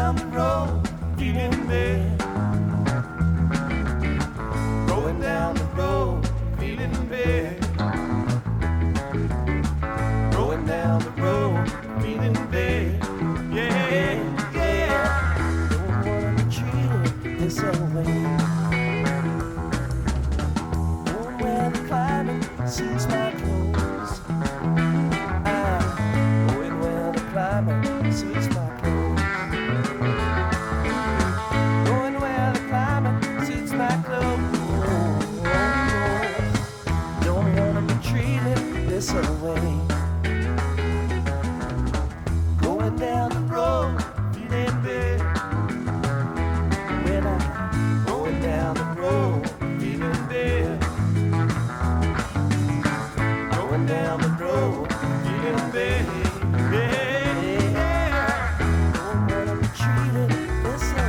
down the road, feeling bad. Going down the road, feeling bad. Going down the road, feeling bad. Yeah, yeah. Don't wanna be treated this way. Going where the climate suits my clothes. Going where the climate suits my clothes. Going where the climate suits my clothes. Don't wanna be treated this way. Going down the road, feeling bad. When I'm going down the road, feeling bad. Going down the road, feeling bad. Yeah, yeah. Don't wanna be treated this way.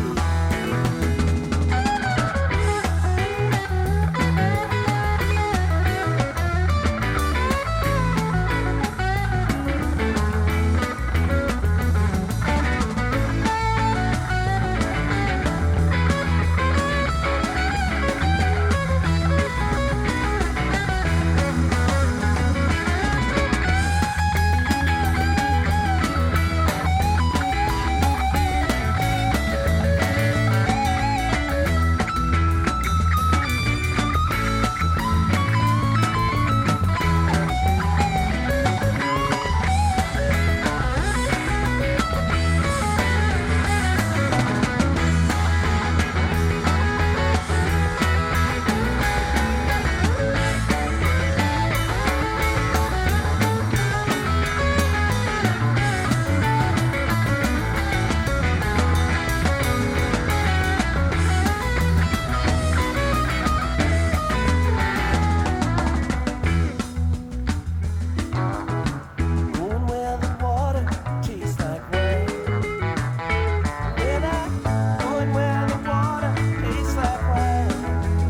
Going where the water tastes like wine. When I'm going where the water tastes like wine.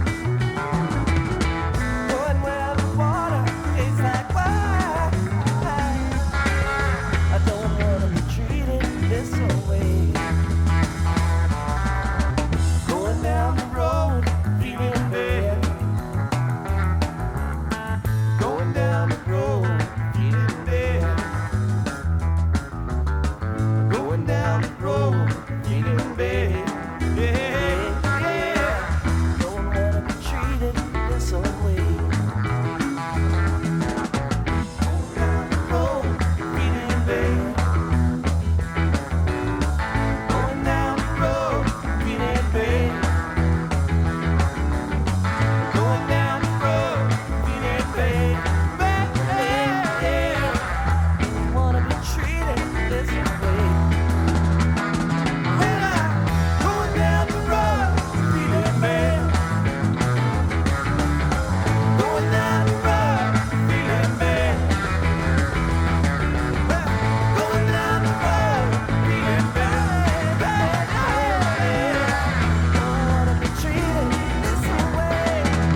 Going where the water tastes like wine. I don't wanna be treated this way. Going down the road, feeling bad. Going down the road, feeling bad. Going down the road, feeling bad. Yeah, yeah. Don't wanna be treated this way. Going down the road, feeling bad. Going down the road, feeling bad. Going down the road, feeling bad. Bad, yeah. Don't wanna be treated this way. When I'm going down the road, feeling bad. Going down the road, feeling bad. Going down the road, feeling bad. Bad, yeah. Don't wanna be treated this way.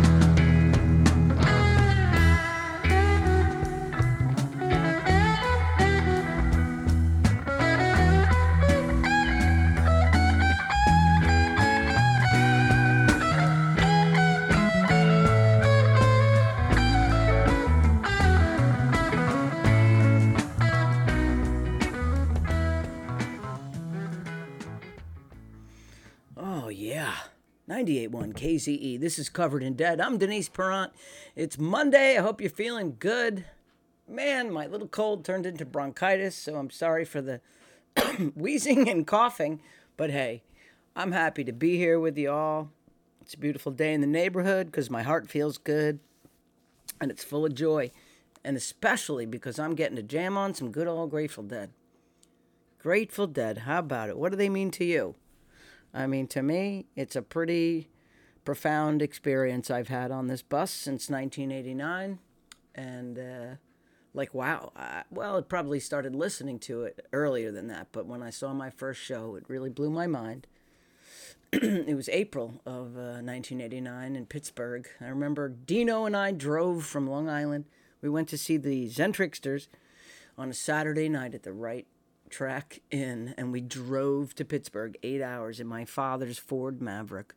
Oh, yeah. 98.1 KZE. This is Covered in Dead. I'm Denise Perrant. It's Monday. I hope you're feeling good. Man, my little cold turned into bronchitis, so I'm sorry for the wheezing and coughing. But hey, I'm happy to be here with you all. It's a beautiful day in the neighborhood because my heart feels good and it's full of joy. And especially because I'm getting to jam on some good old Grateful Dead. Grateful Dead, how about it? What do they mean to you? I mean, to me, it's a pretty profound experience I've had on this bus since 1989. And, wow. Well, it probably started listening to it earlier than that. But when I saw my first show, it really blew my mind. It was April of 1989 in Pittsburgh. I remember Dino and I drove from Long Island. We went to see the Zentrixters on a Saturday night at the Wright Amtrak in, and we drove to Pittsburgh 8 hours in my father's Ford Maverick.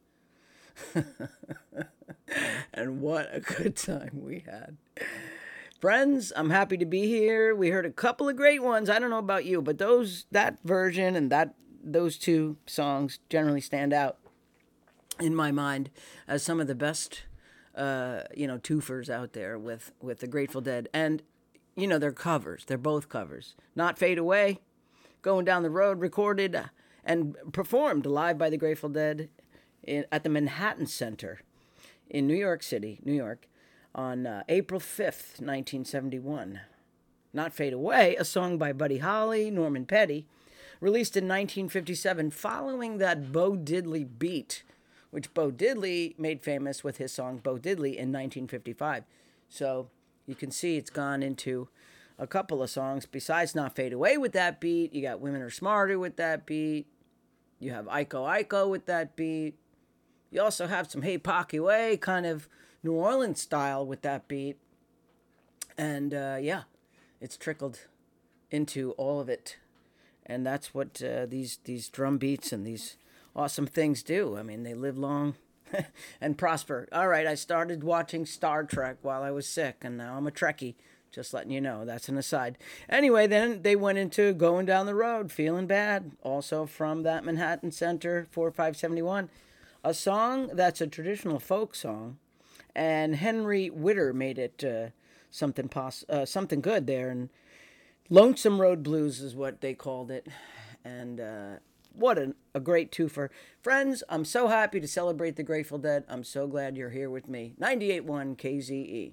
And what a good time we had. Friends, I'm happy to be here. We heard a couple of great ones. I don't know about you, but that version and those two songs generally stand out in my mind as some of the best twofers out there with the Grateful Dead. And they're covers. They're both covers. Not Fade Away, Going Down the Road, recorded and performed live by the Grateful Dead at the Manhattan Center in New York City, New York, on April 5th, 1971. Not Fade Away, a song by Buddy Holly, Norman Petty, released in 1957 following that Bo Diddley beat, which Bo Diddley made famous with his song Bo Diddley in 1955. So you can see it's gone into a couple of songs besides Not Fade Away with that beat. You got Women Are Smarter with that beat. You have Iko Iko with that beat. You also have some Hey Pocky Way, kind of New Orleans style with that beat. And it's trickled into all of it. And that's what these drum beats and these awesome things do. I mean, they live long and prosper. All right, I started watching Star Trek while I was sick, and now I'm a Trekkie. Just letting you know, that's an aside. Anyway, then they went into Going Down the Road, Feeling Bad, also from that Manhattan Center, 4571. A song that's a traditional folk song, and Henry Witter made it something good there, and Lonesome Road Blues is what they called it, and what a great twofer. Friends, I'm so happy to celebrate the Grateful Dead. I'm so glad you're here with me. 98.1 KZE.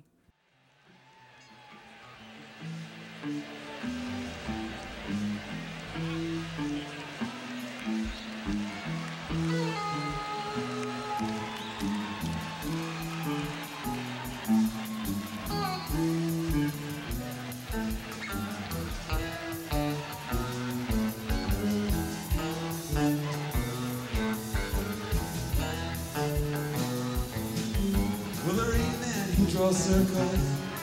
Draw circles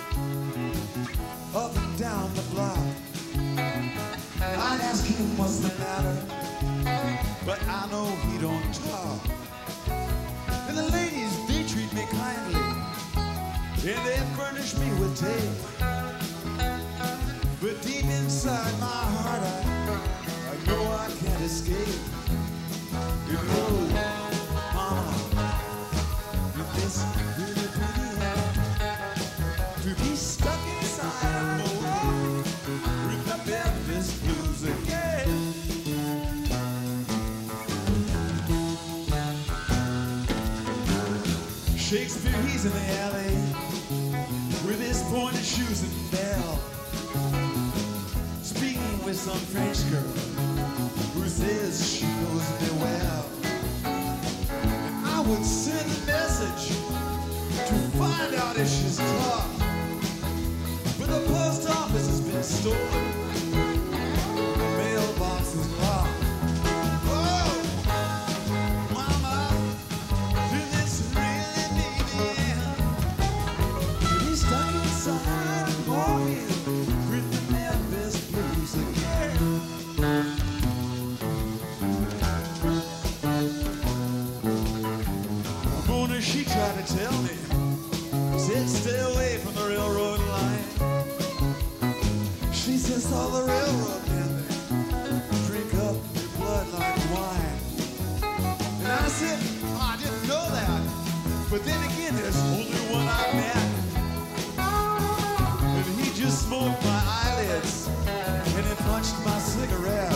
up and down the block. I'd ask him what's the matter, but I know he don't talk. And the ladies, they treat me kindly, and they furnish me with tea. But deep inside my heart, I know I can't escape. You know, Mama, with this really pretty to be stuck inside a mold with the Memphis blues again. Shakespeare, he's in the alley with his pointed shoes and bell, speaking with some French girl who says she knows me well. And I would send a message to find out if she's tough. But the post office has been stolen. The mailbox is locked. Oh, Mama, do this really mean the end? To be stuck inside a morning with the Memphis blues again. Mona, she tried to tell me, said stay away from the railroad line. She says all the railroad men, they drink up their blood like wine. And I said, oh, I didn't know that. But then again, there's only one I met. And he just smoked my eyelids, and he punched my cigarette.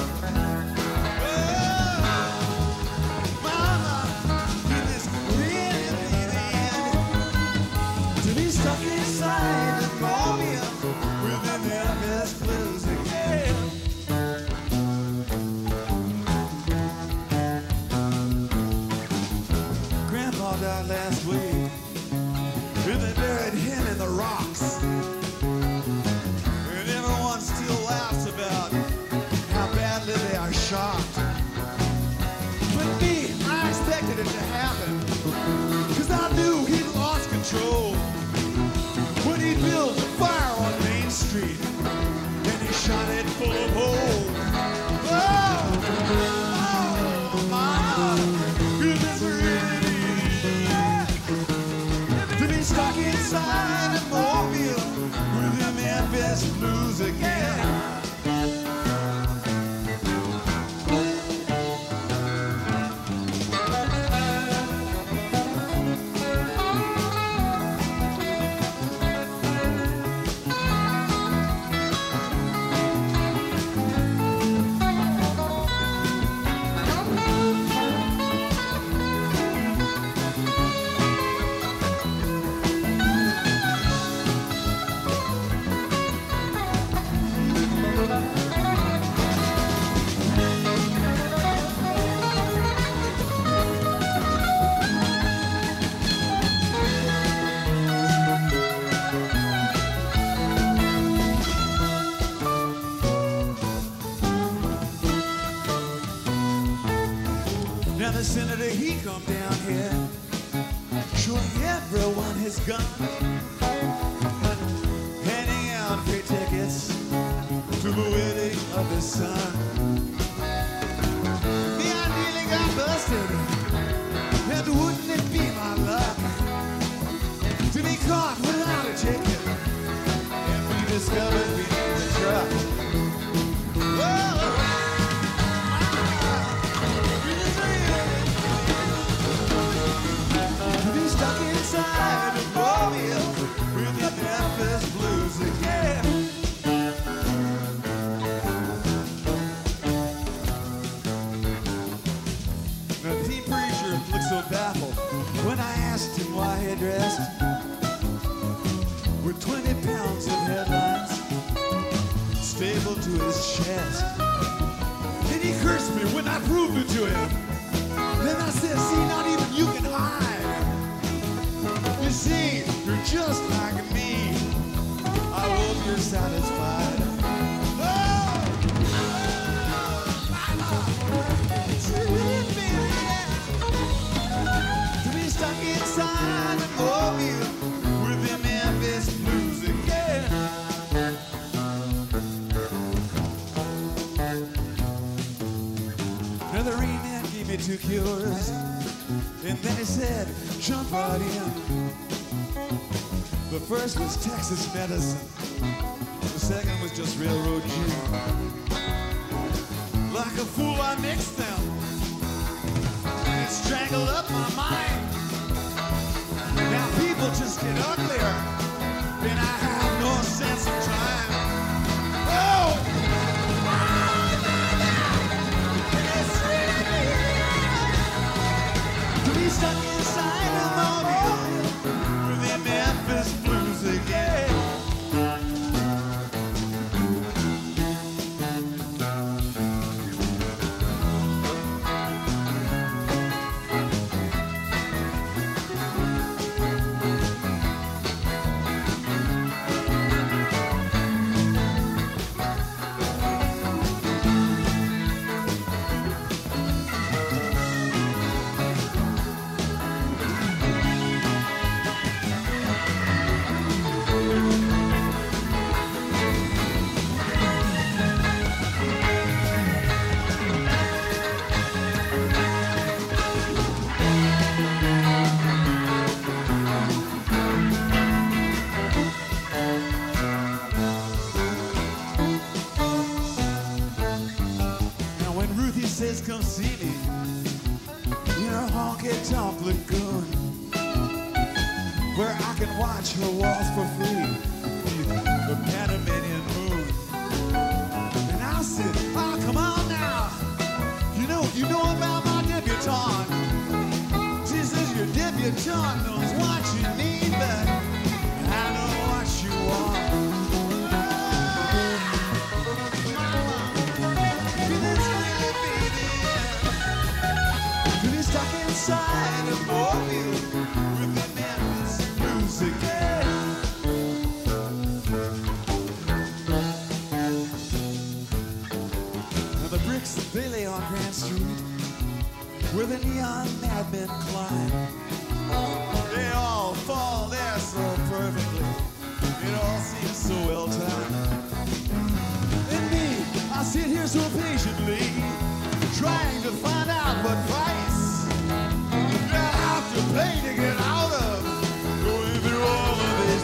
Stuck inside the Columbia with the Memphis blues again. Grandpa died last week, and they buried him in the rocks. And everyone still laughs about how badly they are shocked. But me, I expected it to happen, 'cause I knew he lost control when he built a fire on Main Street, and he shot it full of holes. inside of Mobile with the Memphis blues again. Now the senator, he come down here, showing everyone his gun, handing out free tickets to the wedding of his son. Me, I nearly got busted, and wouldn't it be my luck to be caught without a ticket and be discovered beneath the truck? Whoa. Stuck inside of Mobile with the Memphis blues again. Now the preacher looked so baffled when I asked him why he dressed with 20 pounds of headlines stapled to his chest. Then he cursed me when I proved it to him. Then I said, see, not even you can hide. You see, you're just like me. I hope you're satisfied. To be stuck inside of Mobile with the Memphis blues again. Another man gave me 2 cures, and then he said, jump right in. The first was Texas medicine. The second was just railroad gin. Like a fool, I mixed them. It strangled up my mind. Now people just get uglier, and I have no sense of time. Oh! To be stuck inside of Mobile with the Memphis blues again. Says come see me in her honky-tonk lagoon, where I can watch her waltz for free beneath the Panamanian moon. And I said, oh, come on now, you know about my debutante. She says your debutante knows what you need, but I know what you want. Stuck inside of Mobile with the Memphis blues again. Now the bricks, they lay on Grand Street where the neon madmen climb. They all fall there so perfectly. It all seems so well timed. And me, I sit here so patiently, trying to find out what price I have to pay to get out of going through all of this.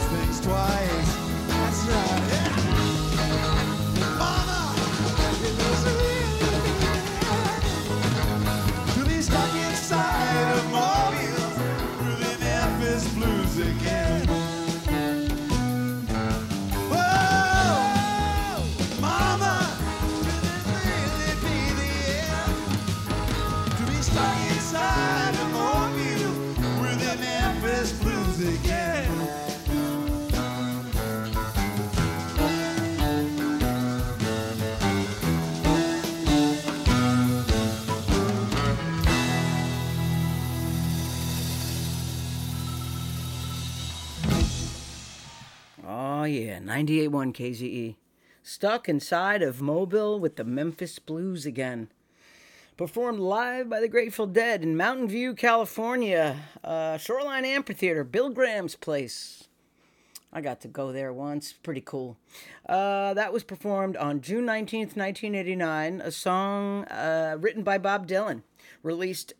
Oh, yeah, 98.1 KZE. Stuck inside of Mobile with the Memphis Blues again. Performed live by the Grateful Dead in Mountain View, California. Shoreline Amphitheater, Bill Graham's place. I got to go there once. Pretty cool. That was performed on June 19th, 1989. A song written by Bob Dylan. Released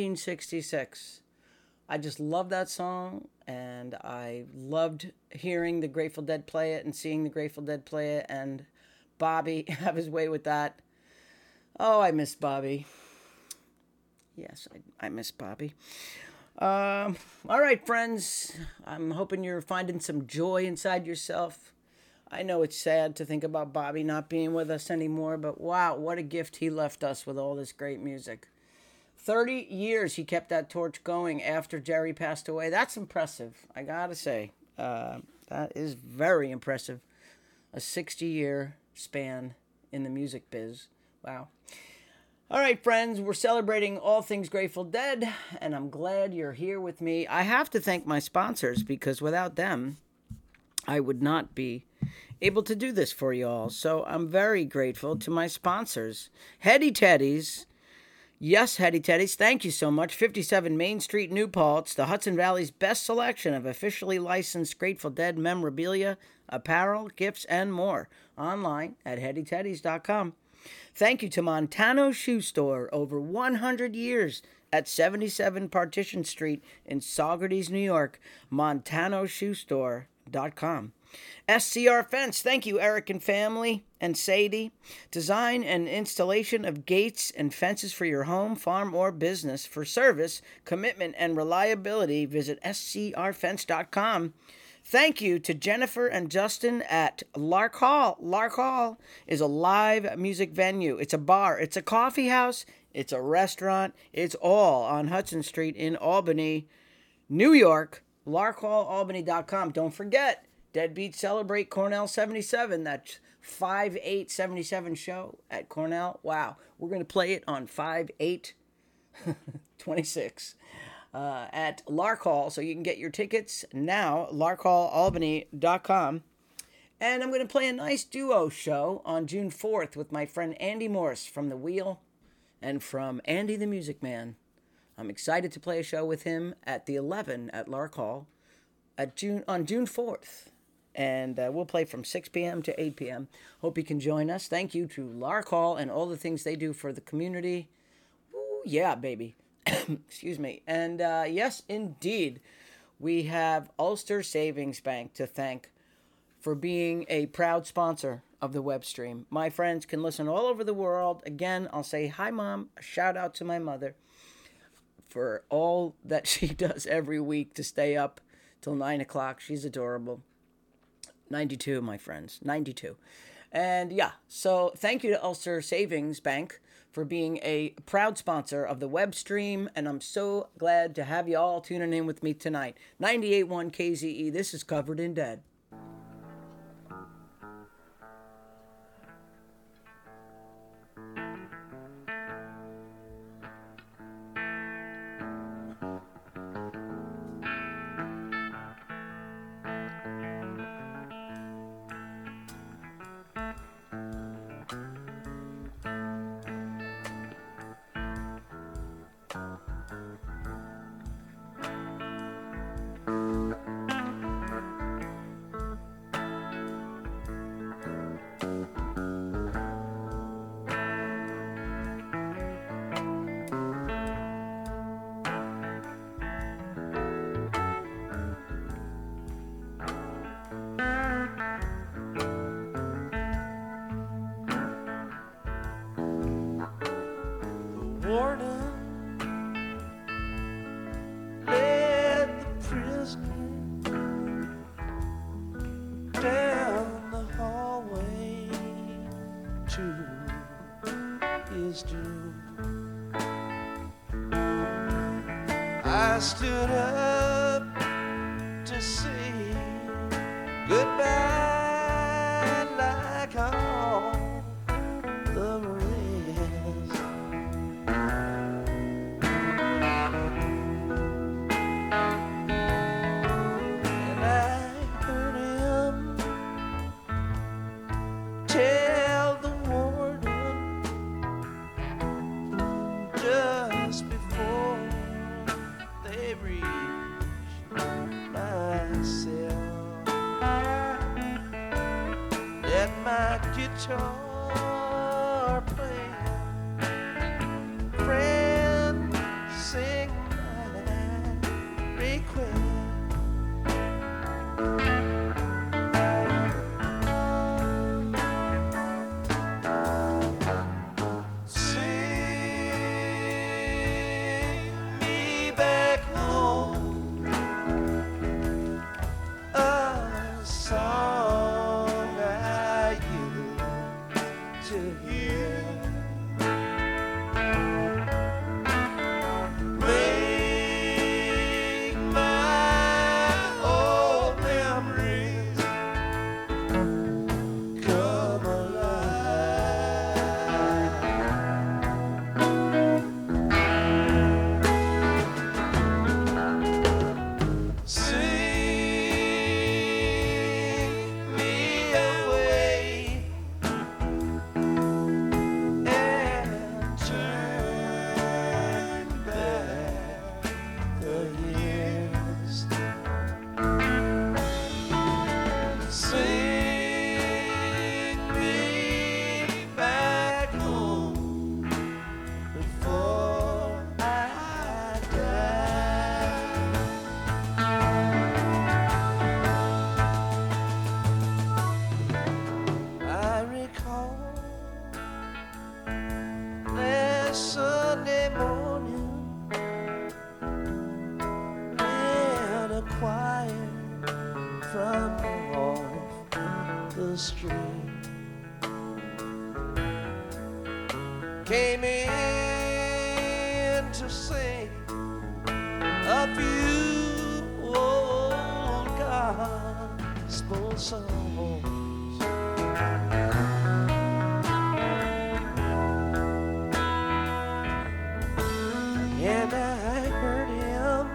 1966. I just love that song, and I loved hearing the Grateful Dead play it and seeing the Grateful Dead play it, and Bobby have his way with that. Oh, I miss Bobby. Yes, I miss Bobby. All right, friends. I'm hoping you're finding some joy inside yourself. I know it's sad to think about Bobby not being with us anymore, but wow, what a gift he left us with all this great music. 30 years he kept that torch going after Jerry passed away. That's impressive, I gotta say. That is very impressive. A 60-year span in the music biz. Wow. All right, friends, we're celebrating all things Grateful Dead, and I'm glad you're here with me. I have to thank my sponsors, because without them, I would not be able to do this for you all. So I'm very grateful to my sponsors. Hetty Teddy's. Yes, Hetty Teddy's, thank you so much. 57 Main Street, New Paltz, the Hudson Valley's best selection of officially licensed Grateful Dead memorabilia, apparel, gifts, and more. Online at hettyteddys.com. Thank you to Montano Shoe Store, over 100 years at 77 Partition Street in Saugerties, New York. MontanoShoeStore.com. SCR Fence, thank you, Eric and family, and Sadie. Design and installation of gates and fences for your home, farm, or business. For service, commitment, and reliability, visit scrfence.com. Thank you to Jennifer and Justin at Lark Hall. Lark Hall is a live music venue. It's a bar. It's a coffee house. It's a restaurant. It's all on Hudson Street in Albany, New York. LarkHallAlbany.com. Don't forget, Deadbeat Celebrate Cornell 77. That's 5/8/77 show at Cornell. Wow. We're going to play it on 5/8/26. At Lark Hall, so you can get your tickets now, larkhallalbany.com. And I'm going to play a nice duo show on June 4th with my friend Andy Morse from The Wheel and from Andy the Music Man. I'm excited to play a show with him at the 11 at Lark Hall on June 4th. And we'll play from 6 p.m. to 8 p.m. Hope you can join us. Thank you to Lark Hall and all the things they do for the community. Ooh, yeah, baby. Excuse me. And yes, indeed, we have Ulster Savings Bank to thank for being a proud sponsor of the web stream. My friends can listen all over the world. Again, I'll say hi, Mom. A shout out to my mother for all that she does every week to stay up till 9 o'clock. She's adorable. 92, my friends. 92. And yeah, so thank you to Ulster Savings Bank for being a proud sponsor of the web stream, and I'm so glad to have you all tuning in with me tonight. 98.1 KZE, this is Covered in Dead. I stood up to say goodbye like all the rest. And I heard him my guitar playing, friend, sing my request. Sunday morning and a choir from off the street came in to sing a few old gospel songs. And I heard him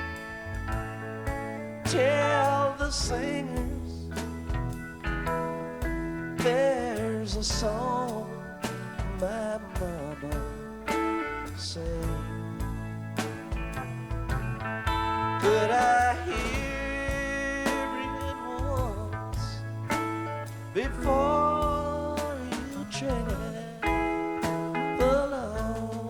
tell the singers there's a song my mama sang. Could I hear it once before you tread the lawn?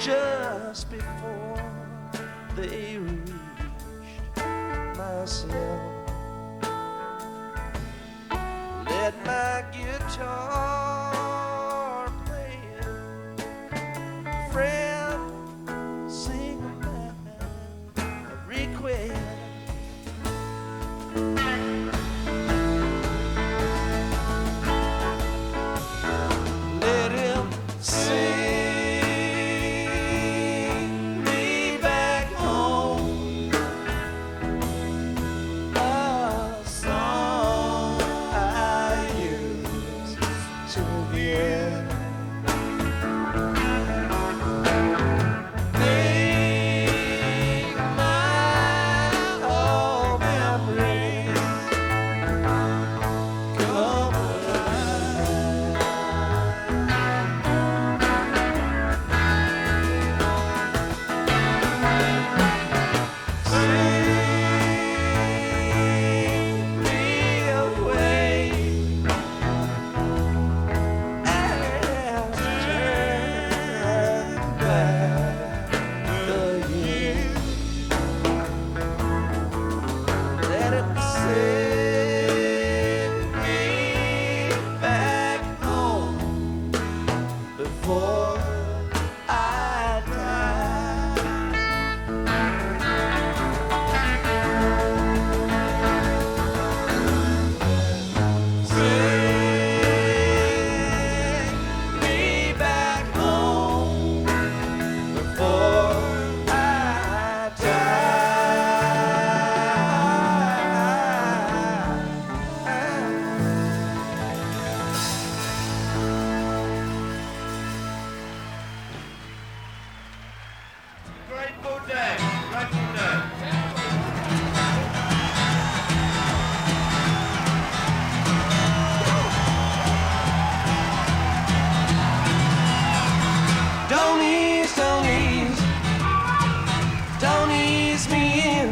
just before they reached my cell. Let my guitar playing, friend, sing a request. Let him sing me back home a song I used to hear. Make my old memories come alive. Sing me away and turn back the years. Let it send me back home before I die. Send me back home before I Grateful Dead. Grateful Dead. Don't ease, don't ease, don't ease me in.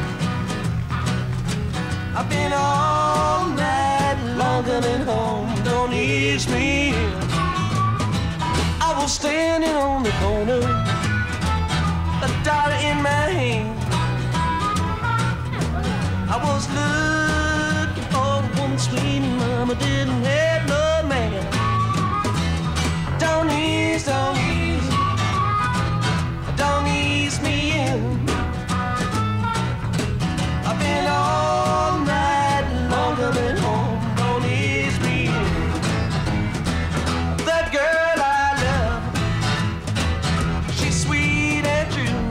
I've been all night long coming home. Don't ease me in. I was standing on the corner, a dollar in my hand. I was looking for one sweet mama, didn't have no man. Don't ease, don't ease, don't ease me in. I've been all night long coming home. Don't ease me in. The girl I love, she's sweet and true,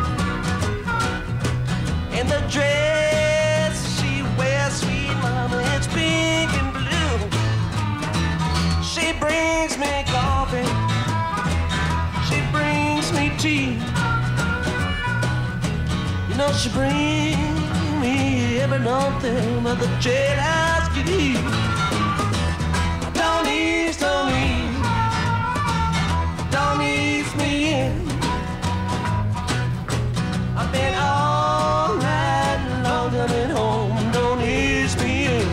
and the dress she wears, sweet mama, it's pink and blue. She brings me coffee, she brings me tea. You know she brings me every nothing but the jailhouse key. Don't ease, don't ease, don't ease me in. I've been all night long coming home. Don't ease me in.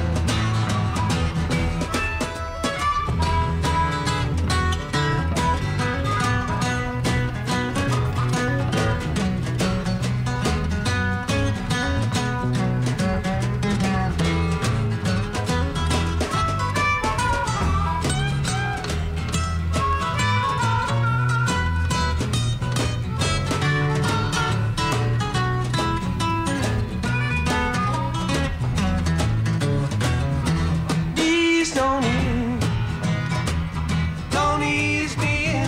Please don't ease me in.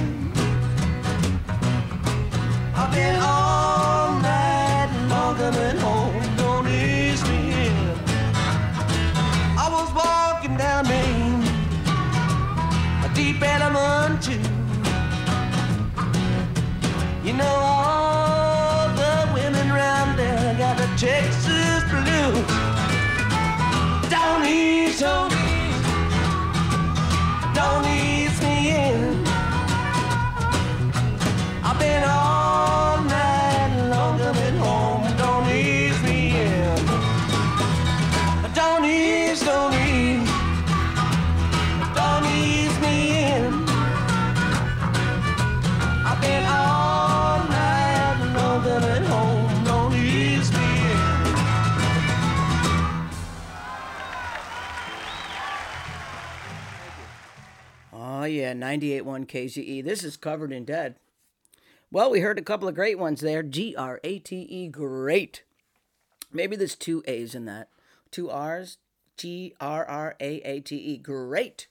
I've been all night long coming home. Don't ease me in. I was walking down Main, a deep element too. You know all the women round there got the Texas blues. Don't ease, don't ease me in. I've been all night long coming home. Don't ease me in. Don't ease, don't ease, don't ease me in. I've been all Oh, yeah, 98.1 KZE. This is Covered in Dead. Well, we heard a couple of great ones there. Grate, great. Maybe there's two A's in that. Two R's. Grraate, great.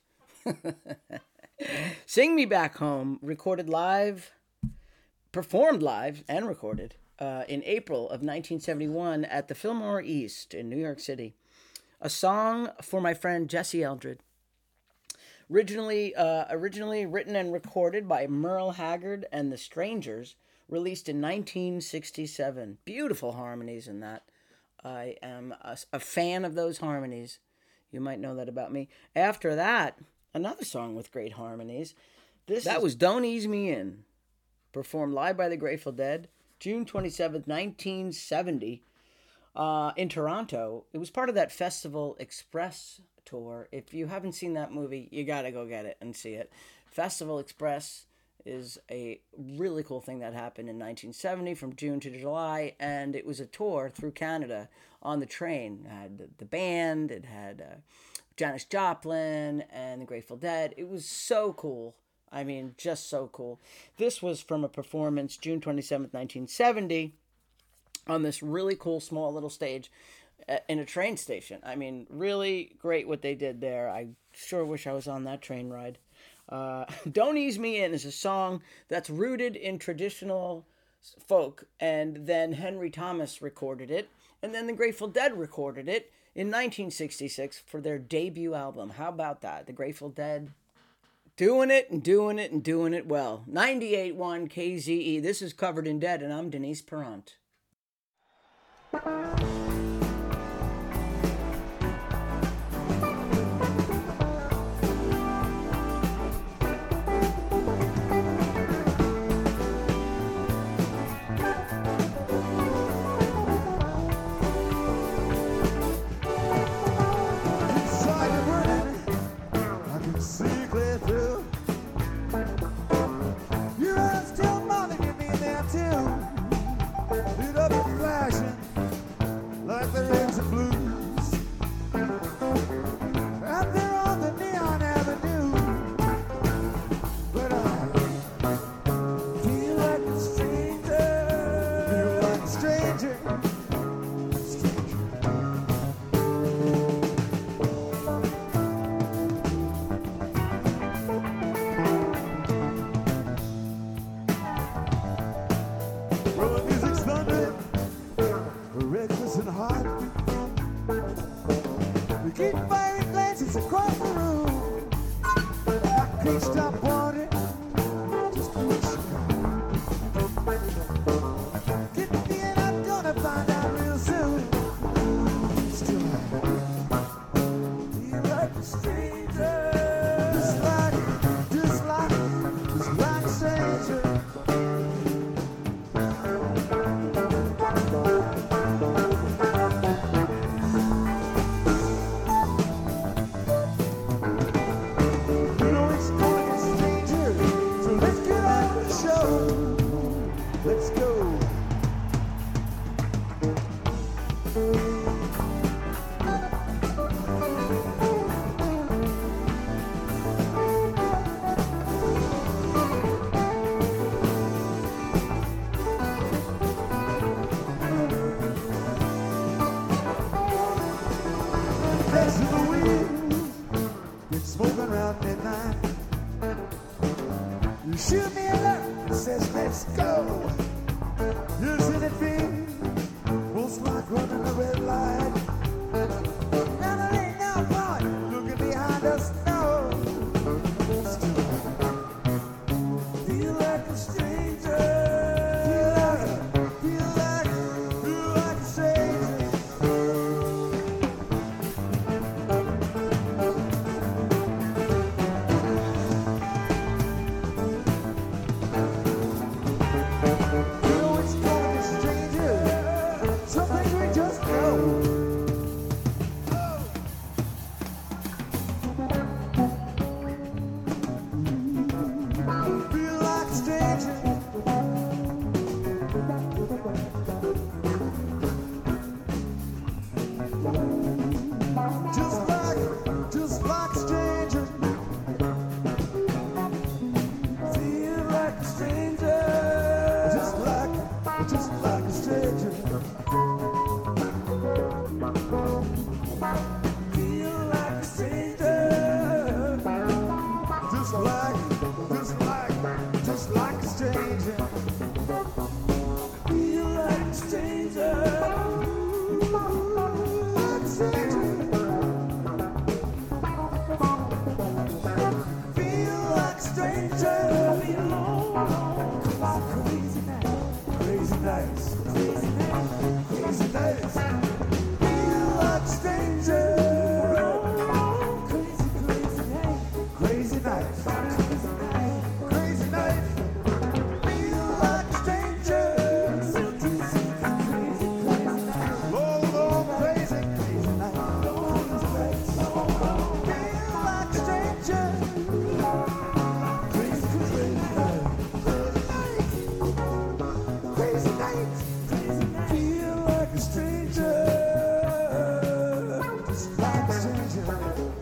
Sing Me Back Home, recorded live, performed live and recorded in April of 1971 at the Fillmore East in New York City. A song for my friend Jesse Eldred. Originally written and recorded by Merle Haggard and the Strangers, released in 1967. Beautiful harmonies in that. I am a fan of those harmonies. You might know that about me. After that, another song with great harmonies. That was Don't Ease Me In, performed live by the Grateful Dead, June 27th, 1970, in Toronto. It was part of that Festival Express tour. If you haven't seen that movie, you gotta go get it and see it. Festival Express is a really cool thing that happened in 1970 from June to July, and it was a tour through Canada on the train. It had the band, it had Janis Joplin and the Grateful Dead. It was so cool. I mean, just so cool. This was from a performance June 27th, 1970 on this really cool small little stage in a train station. I mean, really great what they did there. I sure wish I was on that train ride. Don't Ease Me In is a song that's rooted in traditional folk, and then Henry Thomas recorded it, and then the Grateful Dead recorded it in 1966 for their debut album. How about that? The Grateful Dead doing it and doing it and doing it well. 98.1 KZE. This is Covered in Dead, and I'm Denise Perrant. just like a stranger. Feel like a stranger. Like a stranger. Feel like a stranger. Be alone. Crazy night. Crazy nights. Crazy nights. Crazy nights. Feel like a stranger. Crazy nights, crazy nights, feel like strangers. Crazy, oh, crazy, crazy nights, feel like strangers. Crazy, crazy nights, feel like a stranger, just like a stranger.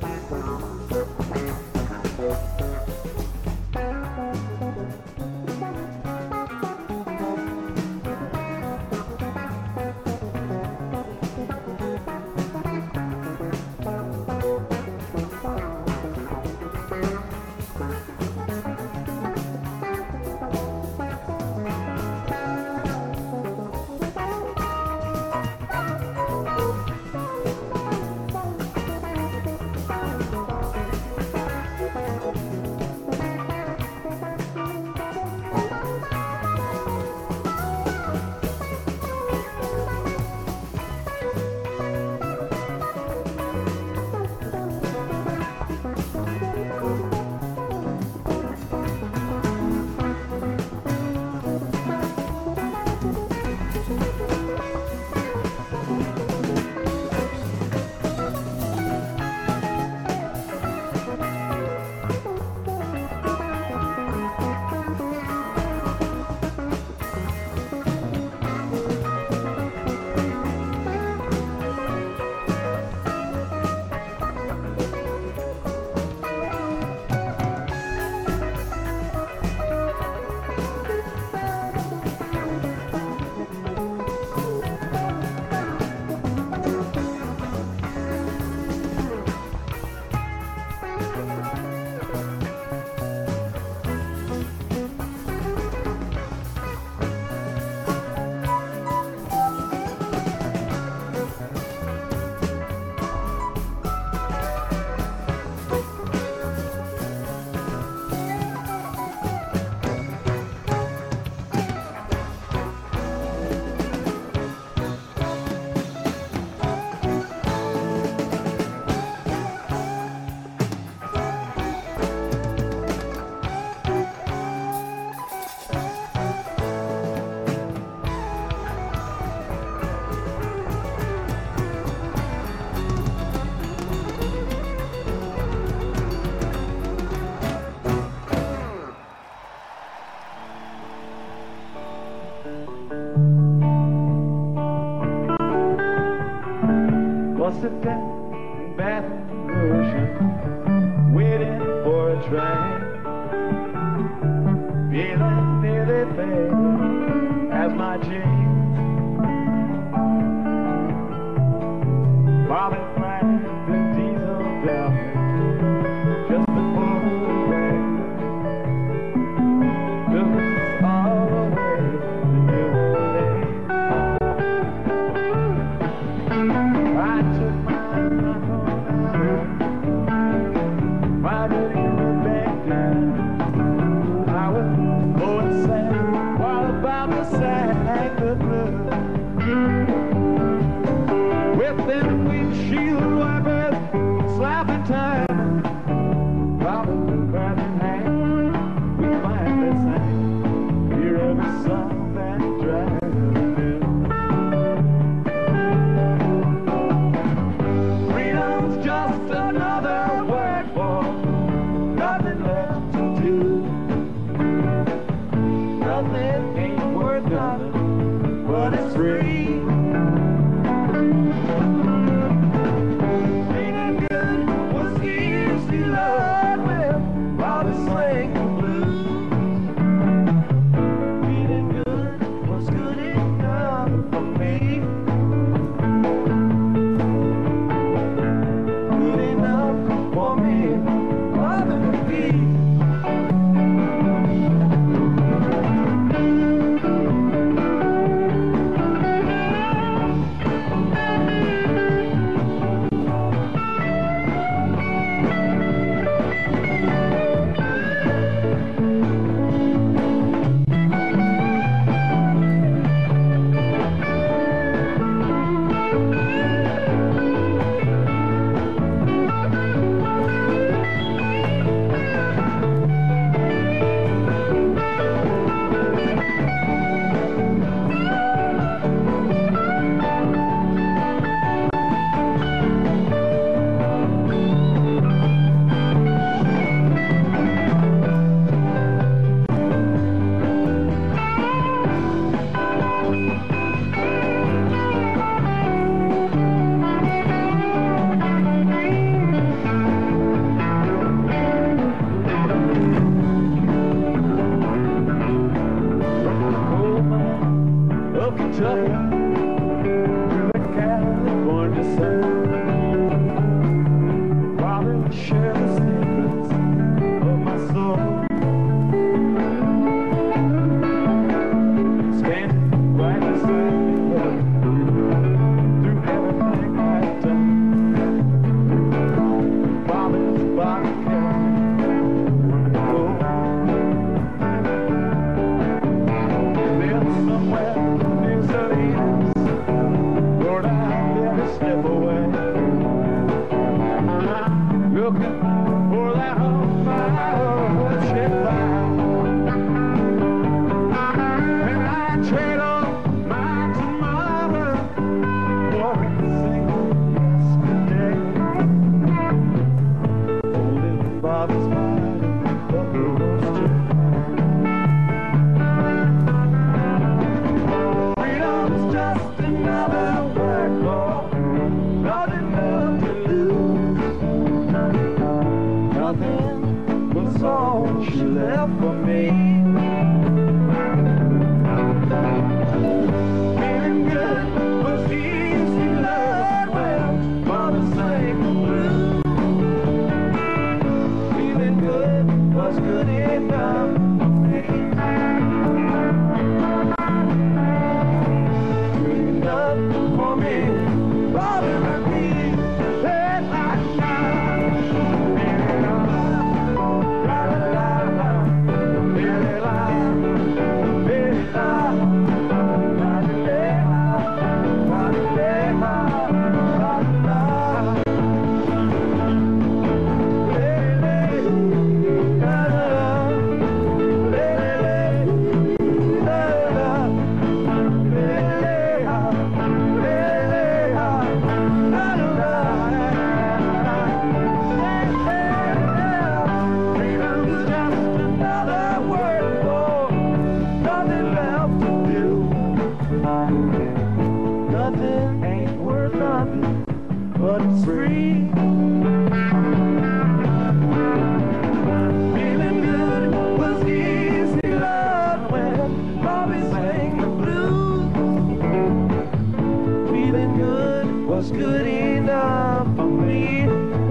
Sit down in Baton Rouge, waiting for a train, feeling nearly faded as my jeans. Bobbing right the diesel down just before the rain took us all the way to New Orleans. I took my baby back down. I was going sad while about to sang the blues. With them windshield wipers slapping time, Robin and grabbing hand, we finally sang. Hear every song that drives me. Freedom's just another word for nothing left to do. Nothing ain't worth nothing, but it's free. Feeling good was easy, Lord, with Bobby sang the blues. Feeling good was good enough for me. Good enough for me, Father to be. Kentucky to the California sun. Robin shared the secrets of my soul. Standing right beside me through everything I've done. Robin's body kept me cold. Then somewhere in Salinas, Lord, I let it slip away. Looking for that home fire ship line. And I trade on my tomorrow for a single yesterday. Holding Bobby's body up the roaster. Freedom's just another word for nothing left to lose. Nothing was all she left for me. Feeling good was easy love when mother sang the blues. Feeling good was good enough for me. Good enough for me. Robin McGee, hey, freedom's just another word for nothing left to do. Nothing ain't worth nothing, but it's free. Feeling good was easy love when Bobby sang the blues. Feeling good was good enough for me.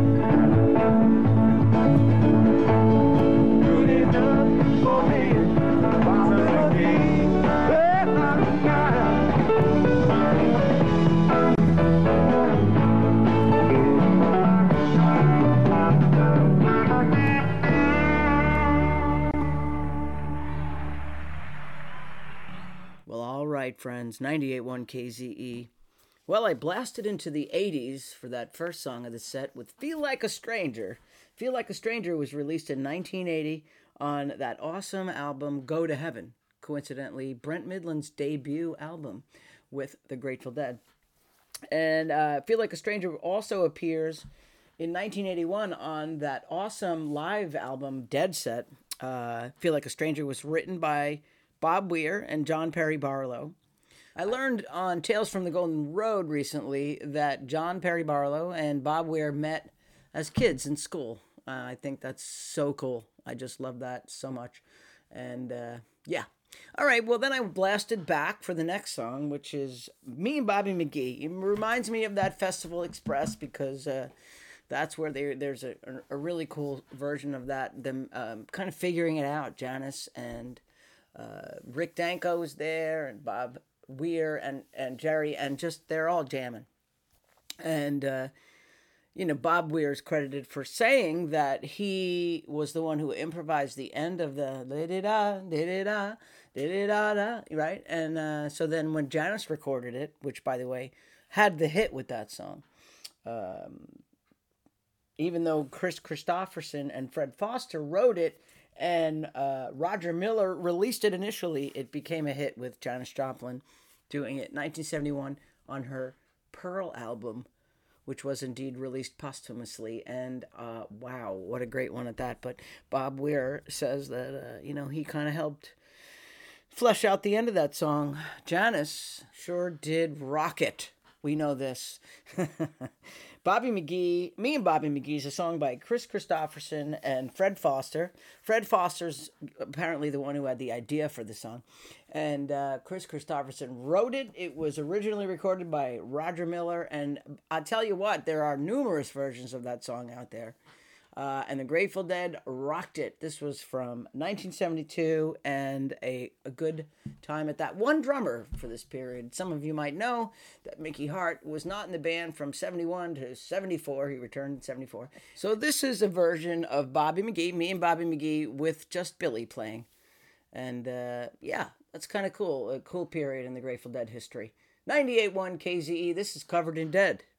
Good enough for me. Bobby McGee. Hey, Well, all right, friends. 98.1 KZE. Well, I blasted into the 80s for that first song of the set with Feel Like a Stranger. Feel Like a Stranger was released in 1980 on that awesome album Go to Heaven. Coincidentally, Brent Midland's debut album with the Grateful Dead. And Feel Like a Stranger also appears in 1981 on that awesome live album Dead Set. Feel Like a Stranger was written by Bob Weir and John Perry Barlow. I learned on Tales from the Golden Road recently that John Perry Barlow and Bob Weir met as kids in school. I think that's so cool. I just love that so much. And yeah. All right, well, then I blasted back for the next song, which is Me and Bobby McGee. It reminds me of that Festival Express because that's where there's a really cool version of that, them kind of figuring it out. Janice and Rick Danko was there, and Bob Weir and Jerry, and just they're all jamming. And Bob Weir is credited for saying that he was the one who improvised the end of the da-da-da, da-da-da, da-da-da-da, right? And so then when Janice recorded it, which, by the way, had the hit with that song, even though Chris Christopherson and Fred Foster wrote it and Roger Miller released it initially, it became a hit with Janis Joplin doing it in 1971 on her Pearl album, which was indeed released posthumously. And wow, what a great one at that. But Bob Weir says that, he kind of helped flesh out the end of that song. Janis sure did rock it. We know this. Bobby McGee, Me and Bobby McGee is a song by Chris Christopherson and Fred Foster. Fred Foster's apparently the one who had the idea for the song. And Chris Christopherson wrote it. It was originally recorded by Roger Miller. And I tell you what, there are numerous versions of that song out there. And the Grateful Dead rocked it. This was from 1972 and a good time at that. One drummer for this period. Some of you might know that Mickey Hart was not in the band from 71 to 74. He returned in 74. So this is a version of Bobby McGee, Me and Bobby McGee, with just Billy playing. And yeah, that's kind of cool. A cool period in the Grateful Dead history. 98.1 KZE. This is Covered in Dead.